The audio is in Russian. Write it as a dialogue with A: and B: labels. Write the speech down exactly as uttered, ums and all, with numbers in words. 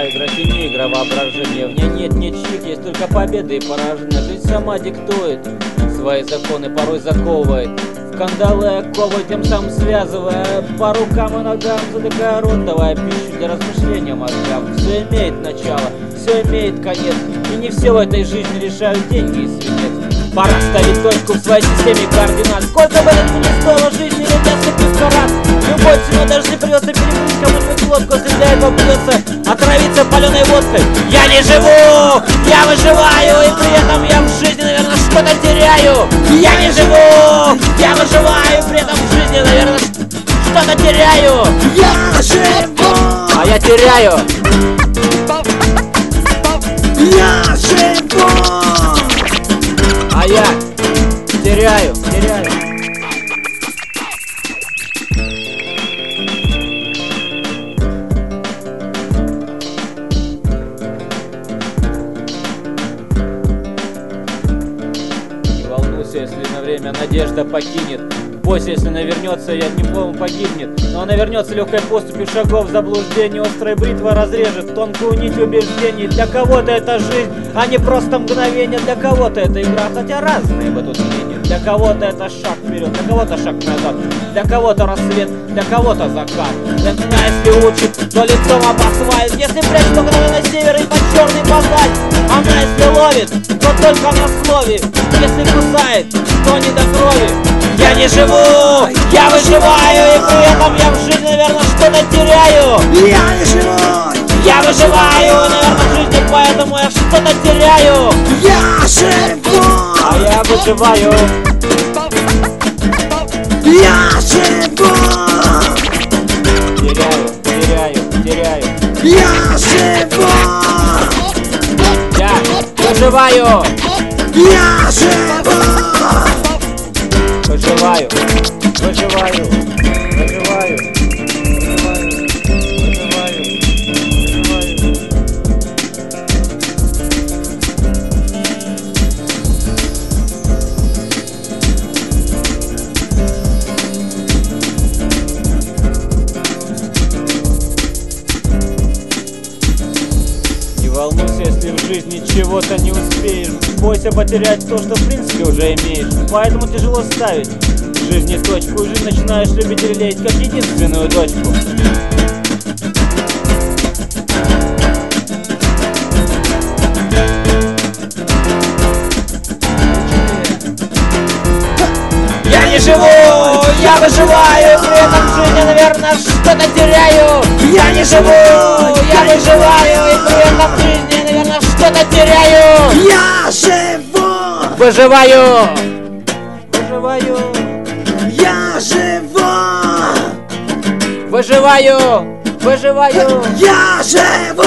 A: Моя игра не игра воображения. В ней нет ничьих, есть только победы и поражения. Жизнь сама диктует свои законы, порой заковывает в кандалы оковы, тем самым связывая по рукам и ногам, затыкая рот, давая пищу для размышления мозгам. Все имеет начало, все имеет конец, и не все в этой жизни решают деньги и свинец. Пора ставить точку в своей системе координат. Сколько бы это ни стоило жизни или несколько раз, любой ценой даже не придется переплыть кому-нибудь лодку, если для этого придется отравиться паленой водкой. Я не живу, я выживаю, и при этом я в жизни, наверное, что-то теряю. Я не живу, я выживаю, и при этом в жизни, наверное, что-то теряю.
B: Я живу,
A: а я теряю.
B: Я живу,
A: а я теряю, теряю. Не волнуйся, если на время надежда покинет. Бойся, если она вернется, и от него погибнет. Но она вернется легкой поступью шагов в заблуждение. Острая бритва разрежет тонкую нить убеждений. Для кого-то это жизнь, а не просто мгновение. Для кого-то это игра, хотя разные бы тут мнения. Для кого-то это шаг вперед, для кого-то шаг назад. Для кого-то рассвет, для кого-то закат. Для меня, если учит, то лицом об асфальт. Если прячь только на север и под черный базаль. Она если ловит, то только на слове. Если кусает, то не до крови. Я не живу, я выживаю, и при этом я в жизни, наверное, что-то теряю.
B: я не живу,
A: Я выживаю, наверное, в жизни, поэтому я что-то теряю.
B: я живу,
A: А я выживаю.
B: я живу,
A: Теряю, теряю, теряю.
B: я живу,
A: Я выживаю.
B: я живу,
A: Выживаю, выживаю, выживаю, выживаю, выживаю, выживаю. Не волнуйся, если в жизни чего-то не успеешь. Бойся потерять то, что в принципе уже имеешь. Поэтому тяжело ставить в жизни точку, и жизнь начинаешь любить и лелеять как единственную дочку. Я не живу, я выживаю, при этом в жизни, наверное, что-то теряю. Я не живу, я выживаю, и при этом в жизни, наверное, что-то теряю.
B: я живу,
A: Выживаю, выживаю,
B: я живу,
A: выживаю, выживаю.
B: я живу.